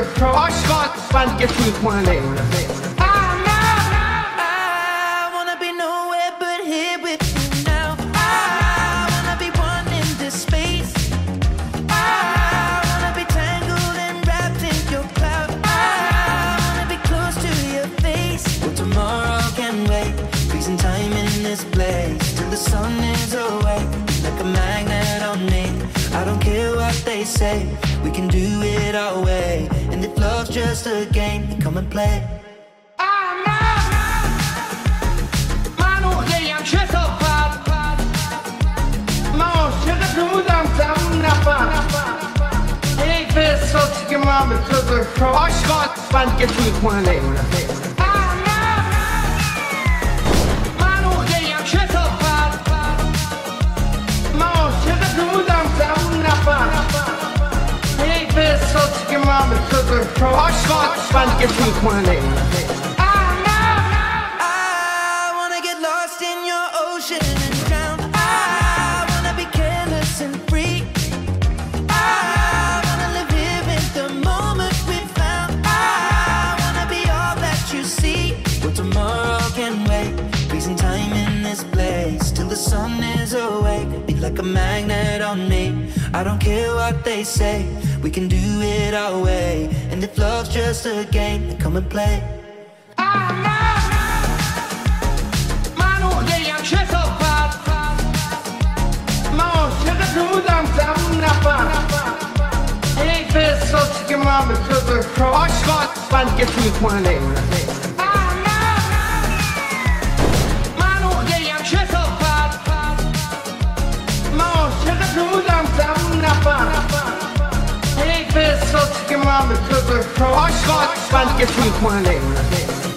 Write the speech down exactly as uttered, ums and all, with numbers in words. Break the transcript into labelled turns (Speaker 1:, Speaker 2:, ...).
Speaker 1: عاشقات من که توی خونه
Speaker 2: say we can do it our way, and if love's just a game, then come and play.
Speaker 1: منو خیلی کثافت من عاشق تو بودم تموم نفر حیف صوتی که من به تو داشت عاشقات من که توی خونه منو خیلی کثافت من عاشق تو بودم تموم نفر صوتی که من به تو داشت عاشقات من که توی خونه
Speaker 2: like a magnet on me. I don't care what they say, we can do it our way, and if love's just a game, then come and play.
Speaker 1: منو خیلی کثافت من عاشق تو بودم تموم نفر حیف صوتی که من به تو داشت عاشقات من که توی خونه حیف صوتی که من به تو داشت عاشقات من که توی خونه